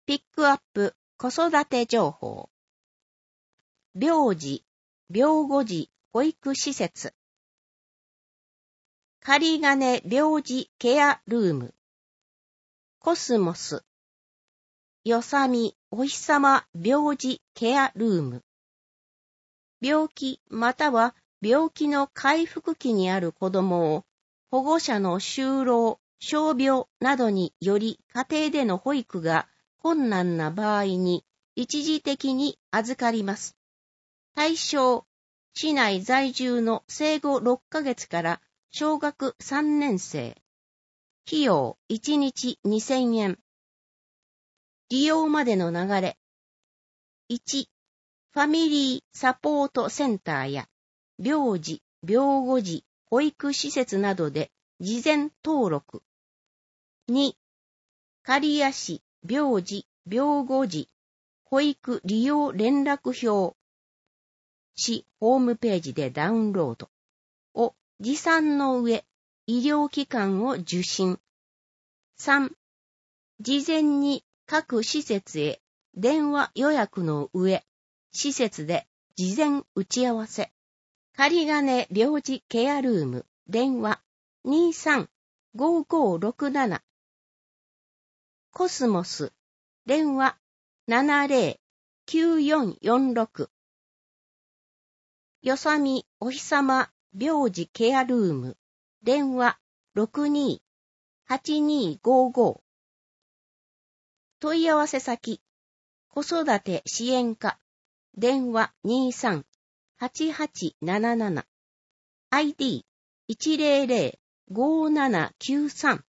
ピックアップ子育て情報。病児、病後児保育施設。仮金病児ケアルーム。コスモス。よさみお日さま病児ケアルーム。病気または病気の回復期にある子供を保護者の就労、傷病などにより家庭での保育が困難な場合に一時的に預かります。対象、市内在住の生後6ヶ月から小学3年生。費用1日2000円。利用までの流れ。1、ファミリーサポートセンターや病児、病後児、保育施設などで事前登録。2、刈谷市病児、病後児、保育利用連絡表。市ホームページでダウンロード。を持参の上、医療機関を受診。3、事前に各施設へ電話予約の上、施設で事前打ち合わせ。仮金病児ケアルーム、電話23-5567。コスモス、電話70-9446。よさみおひさま病児ケアルーム、電話62-8255。問い合わせ先、子育て支援課、電話23-8877。ID100-5793。